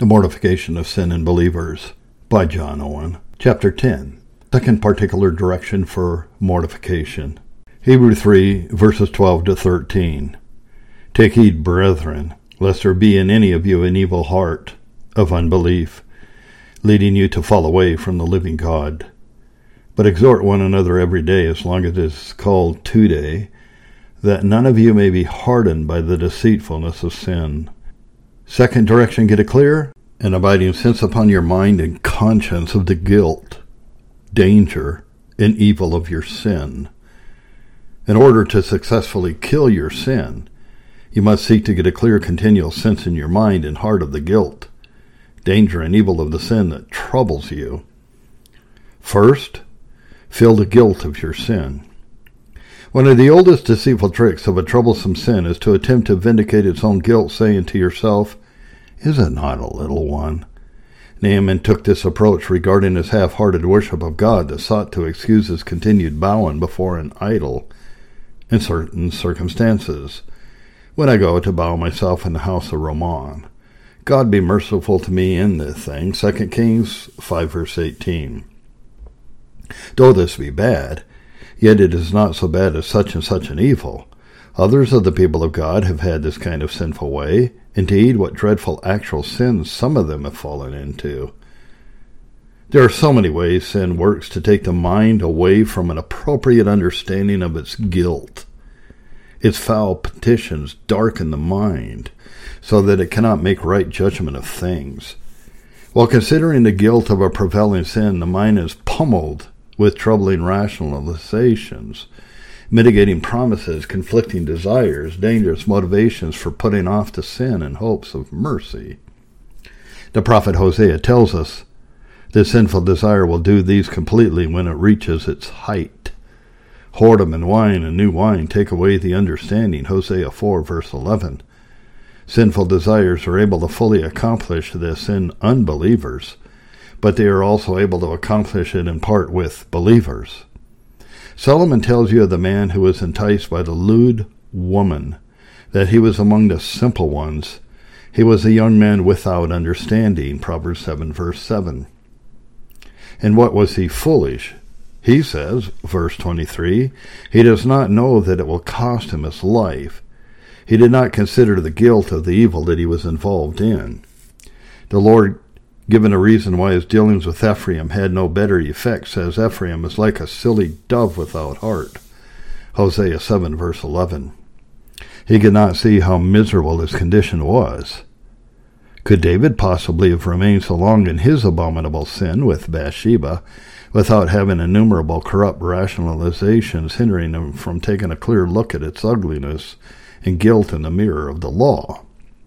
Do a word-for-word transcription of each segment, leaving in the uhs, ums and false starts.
The Mortification of Sin in Believers by John Owen. Chapter ten. Second particular direction for mortification. Hebrews three, verses twelve to thirteen. Take heed, brethren, lest there be in any of you an evil heart of unbelief, leading you to fall away from the living God. But exhort one another every day, as long as it is called today, that none of you may be hardened by the deceitfulness of sin. Second direction, get it clear? An abiding sense upon your mind and conscience of the guilt, danger, and evil of your sin. In order to successfully kill your sin, you must seek to get a clear continual sense in your mind and heart of the guilt, danger, and evil of the sin that troubles you. First, feel the guilt of your sin. One of the oldest deceitful tricks of a troublesome sin is to attempt to vindicate its own guilt, saying to yourself, "Is it not a little one?" Naaman took this approach regarding his half-hearted worship of God that sought to excuse his continued bowing before an idol in certain circumstances. When I go to bow myself in the house of Rimmon, God be merciful to me in this thing. Second Kings five, verse eighteen. Though this be bad, yet it is not so bad as such and such an evil. Others of the people of God have had this kind of sinful way. Indeed, what dreadful actual sins some of them have fallen into. There are so many ways sin works to take the mind away from an appropriate understanding of its guilt. Its foul petitions darken the mind, so that it cannot make right judgment of things. While considering the guilt of a prevailing sin, the mind is pummeled with troubling rationalizations, mitigating promises, conflicting desires, dangerous motivations for putting off the sin in hopes of mercy. The prophet Hosea tells us that sinful desire will do these completely when it reaches its height. Whoredom and wine and new wine take away the understanding. Hosea four, verse eleven. Sinful desires are able to fully accomplish this in unbelievers, but they are also able to accomplish it in part with believers. Solomon tells you of the man who was enticed by the lewd woman, that he was among the simple ones. He was a young man without understanding. Proverbs seven, verse seven. And what was he foolish? He says, verse twenty-three, he does not know that it will cost him his life. He did not consider the guilt of the evil that he was involved in. The Lord, given a reason why his dealings with Ephraim had no better effect, says Ephraim is like a silly dove without heart. Hosea seven, verse eleven. He could not see how miserable his condition was. Could David possibly have remained so long in his abominable sin with Bathsheba without having innumerable corrupt rationalizations hindering him from taking a clear look at its ugliness and guilt in the mirror of the law?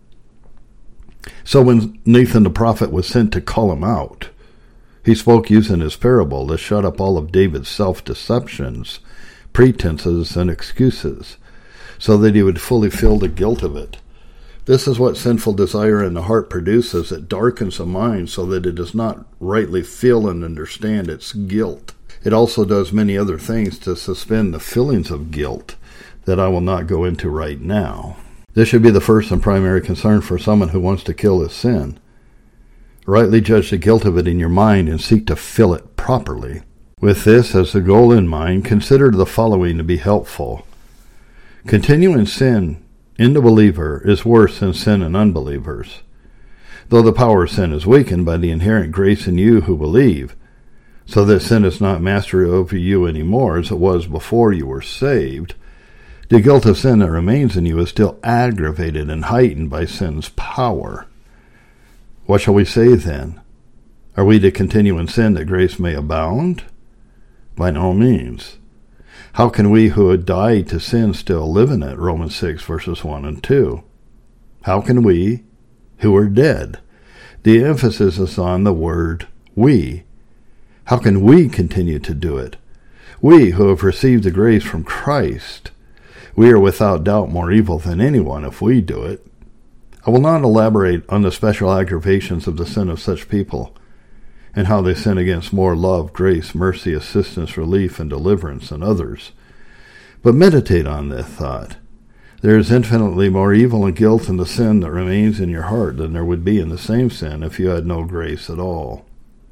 So when Nathan the prophet was sent to call him out, he spoke using his parable to shut up all of David's self-deceptions, pretenses, and excuses, so that he would fully feel the guilt of it. This is what sinful desire in the heart produces. It darkens the mind so that it does not rightly feel and understand its guilt. It also does many other things to suspend the feelings of guilt that I will not go into right now. This should be the first and primary concern for someone who wants to kill his sin. Rightly judge the guilt of it in your mind and seek to fill it properly. With this as the goal in mind, consider the following to be helpful. Continuing sin in the believer is worse than sin in unbelievers. Though the power of sin is weakened by the inherent grace in you who believe, so that sin is not master over you anymore as it was before you were saved, the guilt of sin that remains in you is still aggravated and heightened by sin's power. What shall we say then? Are we to continue in sin that grace may abound? By no means. How can we who had died to sin still live in it? Romans six, verses one and two. How can we who are dead? The emphasis is on the word we. How can we continue to do it? We who have received the grace from Christ. We are without doubt more evil than anyone if we do it. I will not elaborate on the special aggravations of the sin of such people, and how they sin against more love, grace, mercy, assistance, relief, and deliverance than others. But meditate on this thought, There is infinitely more evil and guilt in the sin that remains in your heart than there would be in the same sin if you had no grace at all.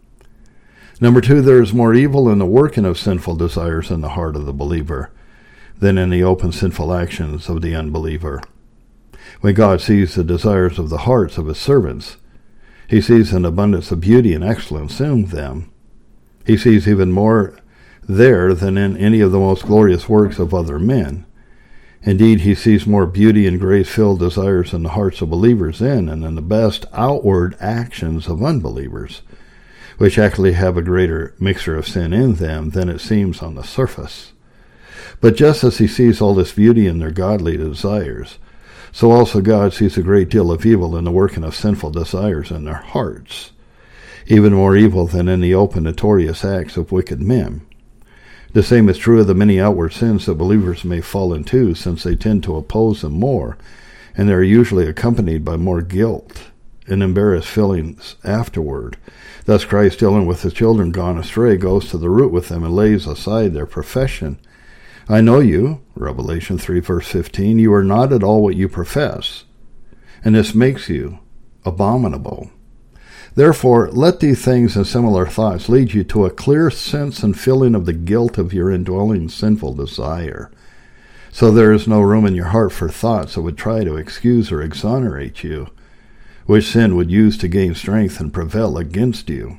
Number two, there is more evil in the working of sinful desires in the heart of the believer than in the open sinful actions of the unbeliever. When God sees the desires of the hearts of his servants, he sees an abundance of beauty and excellence in them. He sees even more there than in any of the most glorious works of other men. Indeed, he sees more beauty and grace-filled desires in the hearts of believers in and in the best outward actions of unbelievers, which actually have a greater mixture of sin in them than it seems on the surface. But just as he sees all this beauty in their godly desires, so also God sees a great deal of evil in the working of sinful desires in their hearts, even more evil than in the open, notorious acts of wicked men. The same is true of the many outward sins that believers may fall into, since they tend to oppose them more, and they are usually accompanied by more guilt and embarrassed feelings afterward. Thus Christ, dealing with his children gone astray, goes to the root with them and lays aside their profession. I know you, Revelation three, verse fifteen, you are not at all what you profess, and this makes you abominable. Therefore, let these things and similar thoughts lead you to a clear sense and feeling of the guilt of your indwelling sinful desire. So there is no room in your heart for thoughts that would try to excuse or exonerate you, which sin would use to gain strength and prevail against you.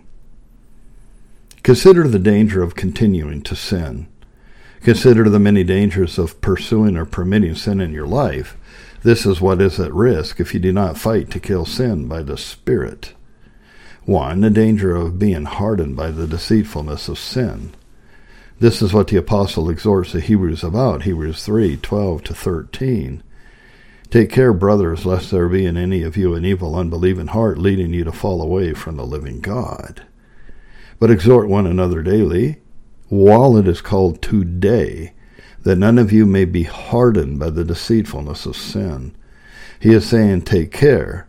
Consider the danger of continuing to sin. Consider the many dangers of pursuing or permitting sin in your life. This is what is at risk if you do not fight to kill sin by the Spirit. One, the danger of being hardened by the deceitfulness of sin. This is what the apostle exhorts the Hebrews about, Hebrews three, twelve to thirteen. Take care, brothers, lest there be in any of you an evil, unbelieving heart, leading you to fall away from the living God. But exhort one another daily, while it is called today, that none of you may be hardened by the deceitfulness of sin. He is saying, take care,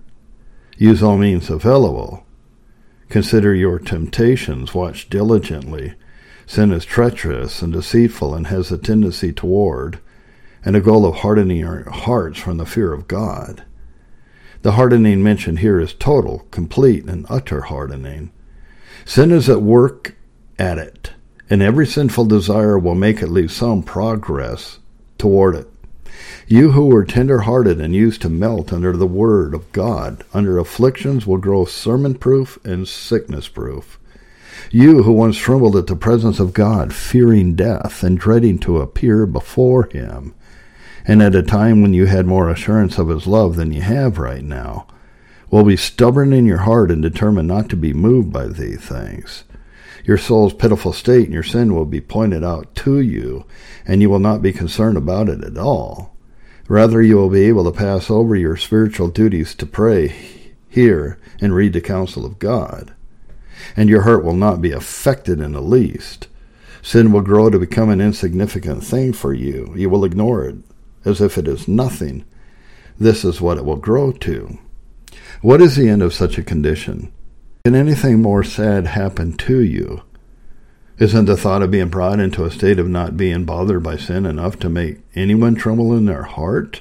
use all means available. Consider your temptations, watch diligently. Sin is treacherous and deceitful and has a tendency toward, and a goal of hardening your hearts from the fear of God. The hardening mentioned here is total, complete, and utter hardening. Sin is at work at it, and every sinful desire will make at least some progress toward it. You who were tender-hearted and used to melt under the word of God, under afflictions will grow sermon-proof and sickness-proof. You who once trembled at the presence of God, fearing death and dreading to appear before him, and at a time when you had more assurance of his love than you have right now, will be stubborn in your heart and determined not to be moved by these things. Your soul's pitiful state and your sin will be pointed out to you, and you will not be concerned about it at all. Rather, you will be able to pass over your spiritual duties to pray, hear, and read the counsel of God. And your heart will not be affected in the least. Sin will grow to become an insignificant thing for you. You will ignore it as if it is nothing. This is what it will grow to. What is the end of such a condition? Can anything more sad happen to you? Isn't the thought of being brought into a state of not being bothered by sin enough to make anyone tremble in their heart?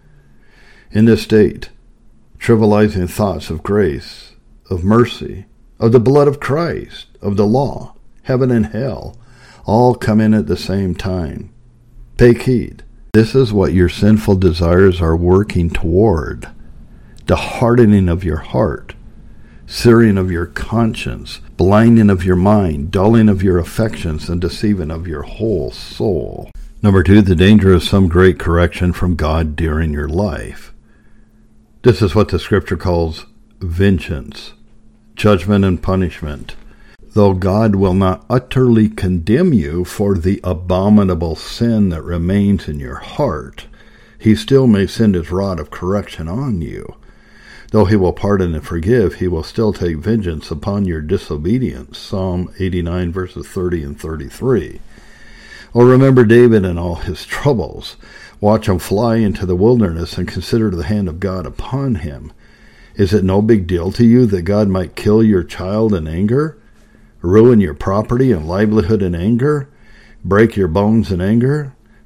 In this state, trivializing thoughts of grace, of mercy, of the blood of Christ, of the law, heaven and hell, all come in at the same time. Take heed. This is what your sinful desires are working toward. The hardening of your heart, searing of your conscience, blinding of your mind, dulling of your affections, and deceiving of your whole soul. Number two, the danger of some great correction from God during your life. This is what the scripture calls vengeance, judgment and punishment. Though God will not utterly condemn you for the abominable sin that remains in your heart, he still may send his rod of correction on you. Though he will pardon and forgive, he will still take vengeance upon your disobedience. Psalm eighty-nine, verses thirty and thirty-three. Or remember David and all his troubles. Watch him fly into the wilderness and consider the hand of God upon him. Is it no big deal to you that God might kill your child in anger, ruin your property and livelihood in anger, break your bones in anger,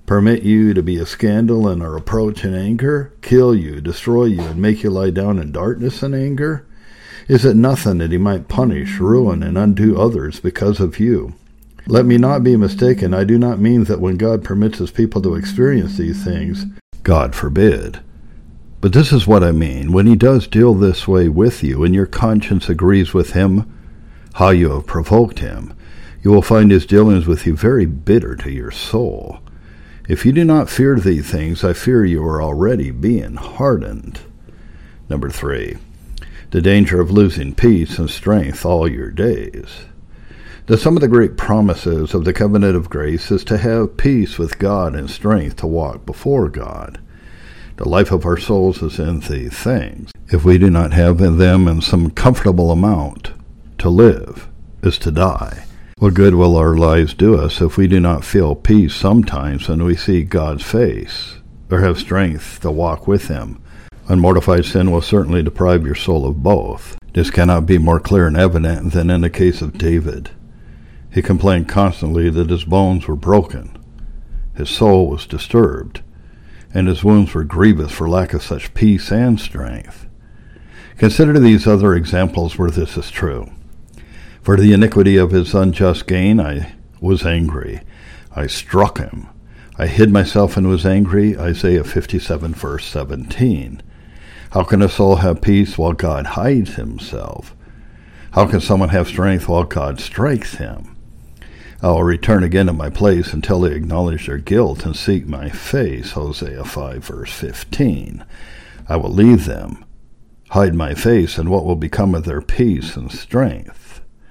permit you to be a scandal in a reproach and anger, kill you, destroy you, and make you lie down in darkness and anger? Is it nothing that he might punish, ruin, and undo others because of you? Let me not be mistaken. I do not mean that when God permits his people to experience these things, God forbid. But this is what I mean. When he does deal this way with you, and your conscience agrees with him, how you have provoked him, you will find his dealings with you very bitter to your soul. If you do not fear these things, I fear you are already being hardened. Number three, the danger of losing peace and strength all your days. The sum of the great promises of the covenant of grace is to have peace with God and strength to walk before God. The life of our souls is in these things. If we do not have in them in some comfortable amount, to live is to die. What good will our lives do us if we do not feel peace sometimes when we see God's face, or have strength to walk with him? Unmortified sin will certainly deprive your soul of both. This cannot be more clear and evident than in the case of David. He complained constantly that his bones were broken, his soul was disturbed, and his wounds were grievous for lack of such peace and strength. Consider these other examples where this is true. For the iniquity of his unjust gain I was angry. I struck him. I hid myself and was angry. Isaiah fifty-seven, verse seventeen. How can a soul have peace while God hides himself? How can someone have strength while God strikes him? I will return again to my place until they acknowledge their guilt and seek my face. Hosea five, verse fifteen. I will leave them, hide my face, and what will become of their peace and strength?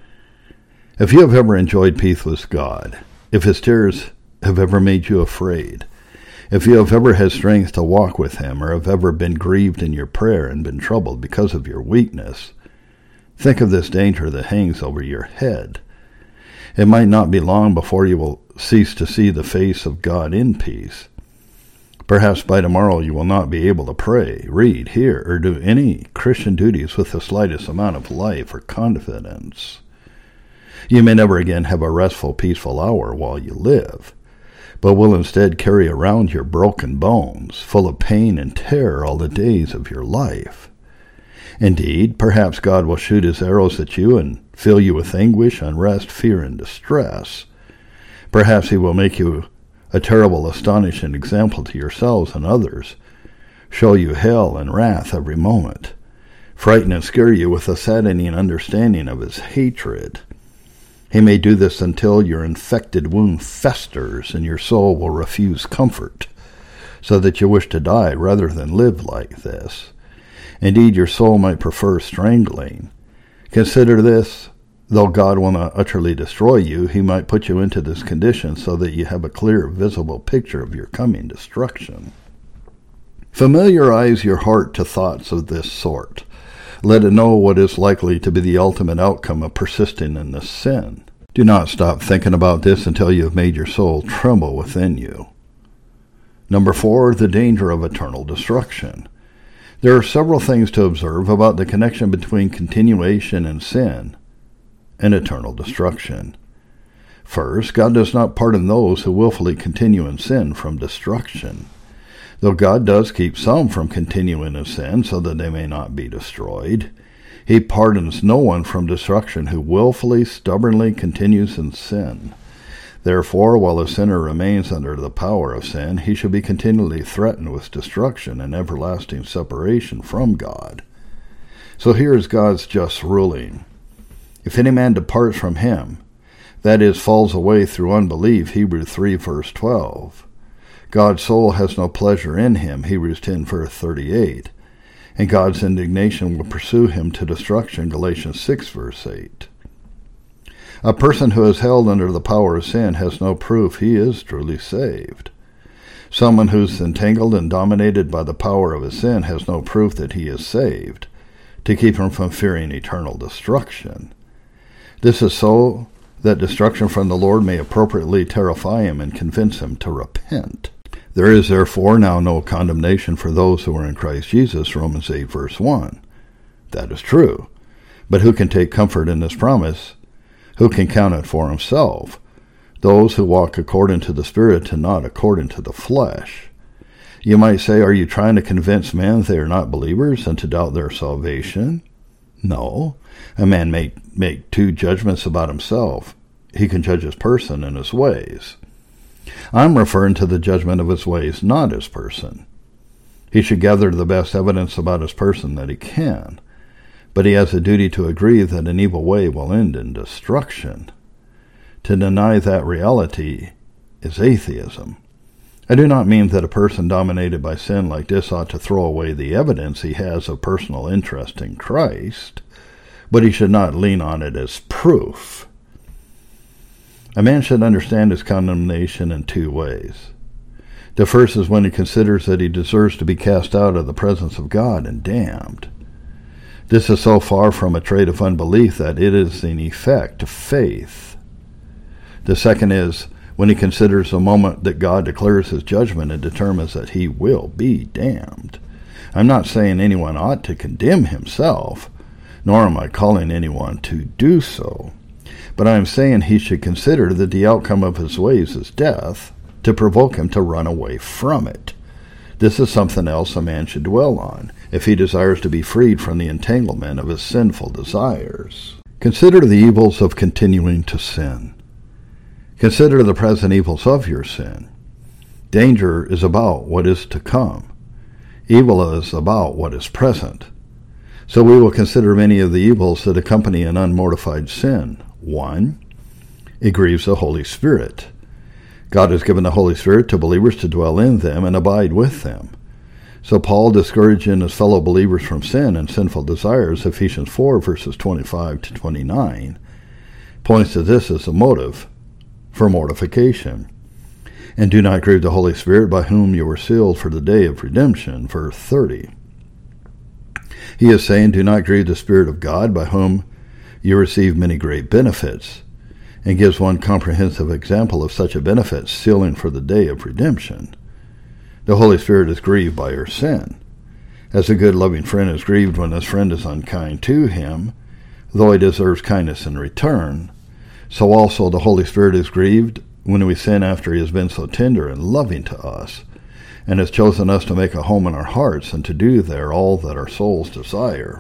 If you have ever enjoyed peace with God, if his tears have ever made you afraid, if you have ever had strength to walk with him, or have ever been grieved in your prayer and been troubled because of your weakness, think of this danger that hangs over your head. It might not be long before you will cease to see the face of God in peace. Perhaps by tomorrow you will not be able to pray, read, hear, or do any Christian duties with the slightest amount of life or confidence. You may never again have a restful, peaceful hour while you live, but will instead carry around your broken bones, full of pain and terror all the days of your life. Indeed, perhaps God will shoot his arrows at you and fill you with anguish, unrest, fear, and distress. Perhaps he will make you a terrible, astonishing example to yourselves and others, show you hell and wrath every moment, frighten and scare you with a saddening understanding of his hatred. He may do this until your infected wound festers and your soul will refuse comfort, so that you wish to die rather than live like this. Indeed, your soul might prefer strangling. Consider this, though God will not utterly destroy you, he might put you into this condition so that you have a clear, visible picture of your coming destruction. Familiarize your heart to thoughts of this sort. Let it know what is likely to be the ultimate outcome of persisting in this sin. Do not stop thinking about this until you have made your soul tremble within you. Number four, the danger of eternal destruction. There are several things to observe about the connection between continuation in sin and eternal destruction. First, God does not pardon those who willfully continue in sin from destruction. Though God does keep some from continuing in sin so that they may not be destroyed, he pardons no one from destruction who willfully, stubbornly continues in sin. Therefore, while a sinner remains under the power of sin, he should be continually threatened with destruction and everlasting separation from God. So here is God's just ruling. If any man departs from him, that is, falls away through unbelief, Hebrews three, verse twelve, God's soul has no pleasure in him, Hebrews ten, verse thirty-eight, and God's indignation will pursue him to destruction, Galatians six, verse eight. A person who is held under the power of sin has no proof he is truly saved. Someone who is entangled and dominated by the power of his sin has no proof that he is saved, to keep him from fearing eternal destruction. This is so that destruction from the Lord may appropriately terrify him and convince him to repent. There is therefore now no condemnation for those who are in Christ Jesus, Romans eight, verse one. That is true. But who can take comfort in this promise? Who can count it for himself? those who walk according to the Spirit and not according to the flesh. You might say, are you trying to convince men they are not believers and to doubt their salvation? No. A man may make two judgments about himself. He can judge his person and his ways. I'm referring to the judgment of his ways, not his person. He should gather the best evidence about his person that he can, but he has a duty to agree that an evil way will end in destruction. To deny that reality is atheism. I do not mean that a person dominated by sin like this ought to throw away the evidence he has of personal interest in Christ, but he should not lean on it as proof. A man should understand his condemnation in two ways. The first is when he considers that he deserves to be cast out of the presence of God and damned. This is so far from a trait of unbelief that it is in effect faith. The second is when he considers the moment that God declares his judgment and determines that he will be damned. I'm not saying anyone ought to condemn himself, nor am I calling anyone to do so, but I am saying he should consider that the outcome of his ways is death, to provoke him to run away from it. This is something else a man should dwell on, if he desires to be freed from the entanglement of his sinful desires. Consider the evils of continuing to sin. Consider the present evils of your sin. Danger is about what is to come. Evil is about what is present. So we will consider many of the evils that accompany an unmortified sin. One, it grieves the Holy Spirit. God has given the Holy Spirit to believers to dwell in them and abide with them. So Paul, discouraging his fellow believers from sin and sinful desires, Ephesians four, verses twenty-five to twenty-nine, points to this as a motive for mortification. And do not grieve the Holy Spirit, by whom you were sealed for the day of redemption, verse thirty. He is saying, do not grieve the Spirit of God, by whom you receive many great benefits, and gives one comprehensive example of such a benefit, sealing for the day of redemption. The Holy Spirit is grieved by your sin. As a good loving friend is grieved when his friend is unkind to him, though he deserves kindness in return, so also the Holy Spirit is grieved when we sin after he has been so tender and loving to us, and has chosen us to make a home in our hearts and to do there all that our souls desire.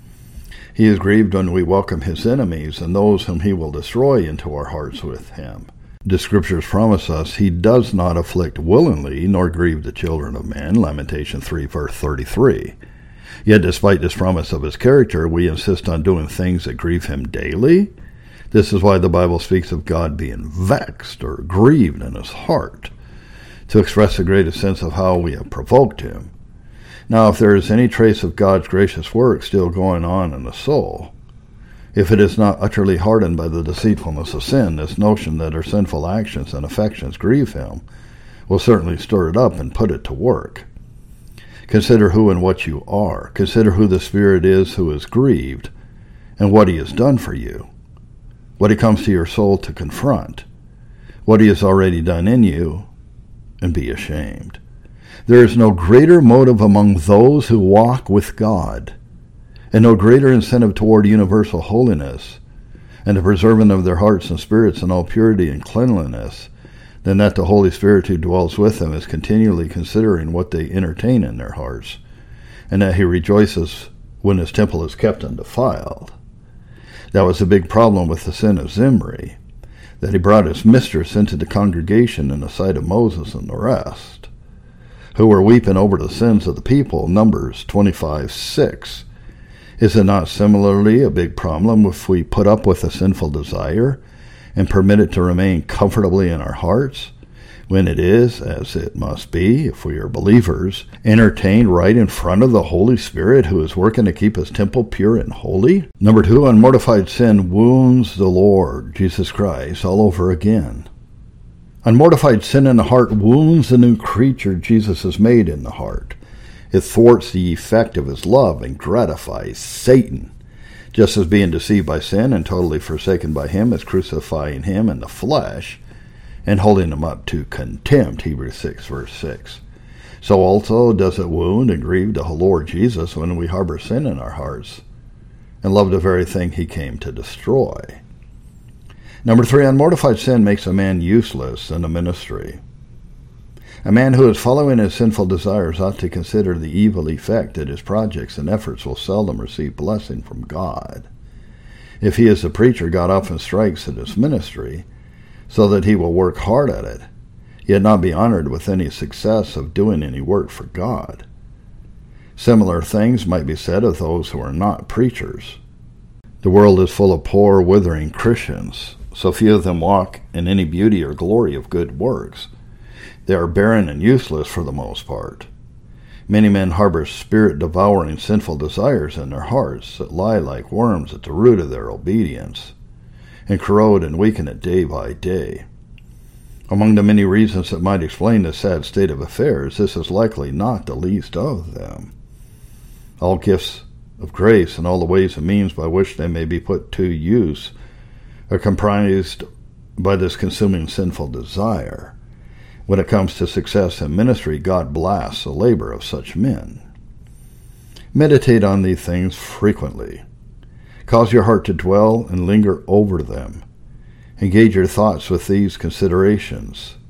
He is grieved when we welcome his enemies and those whom he will destroy into our hearts with him. The Scriptures promise us he does not afflict willingly, nor grieve the children of men, Lamentation three, verse thirty-three. Yet despite this promise of his character, we insist on doing things that grieve him daily. This is why the Bible speaks of God being vexed or grieved in his heart, to express the greatest sense of how we have provoked him. Now, if there is any trace of God's gracious work still going on in the soul, if it is not utterly hardened by the deceitfulness of sin, this notion that our sinful actions and affections grieve him will certainly stir it up and put it to work. Consider who and what you are. Consider who the Spirit is who is grieved and what he has done for you, what he comes to your soul to confront, what he has already done in you, and be ashamed. There is no greater motive among those who walk with God, and no greater incentive toward universal holiness and the preserving of their hearts and spirits in all purity and cleanliness than that the Holy Spirit who dwells with them is continually considering what they entertain in their hearts, and that he rejoices when his temple is kept undefiled. That was a big problem with the sin of Zimri, that he brought his mistress into the congregation in the sight of Moses and the rest, who were weeping over the sins of the people, Numbers twenty-five, six. Is it not similarly a big problem if we put up with a sinful desire and permit it to remain comfortably in our hearts, when it is, as it must be, if we are believers, entertained right in front of the Holy Spirit who is working to keep his temple pure and holy? Number two, unmortified sin wounds the Lord Jesus Christ all over again. Unmortified sin in the heart wounds the new creature Jesus has made in the heart. It thwarts the effect of his love and gratifies Satan, just as being deceived by sin and totally forsaken by him is crucifying him in the flesh and holding him up to contempt, Hebrews six, verse six. So also does it wound and grieve the Lord Jesus when we harbor sin in our hearts and love the very thing he came to destroy. Number three, unmortified sin makes a man useless in the ministry. A man who is following his sinful desires ought to consider the evil effect that his projects and efforts will seldom receive blessing from God. If he is a preacher, God often strikes at his ministry so that he will work hard at it, yet not be honored with any success of doing any work for God. Similar things might be said of those who are not preachers. The world is full of poor, withering Christians, so few of them walk in any beauty or glory of good works. They are barren and useless for the most part. Many men harbor spirit-devouring sinful desires in their hearts that lie like worms at the root of their obedience, and corrode and weaken it day by day. Among the many reasons that might explain this sad state of affairs, this is likely not the least of them. All gifts of grace and all the ways and means by which they may be put to use are comprised by this consuming sinful desire. When it comes to success in ministry, God blasts the labor of such men. Meditate on these things frequently. Cause your heart to dwell and linger over them. Engage your thoughts with these considerations.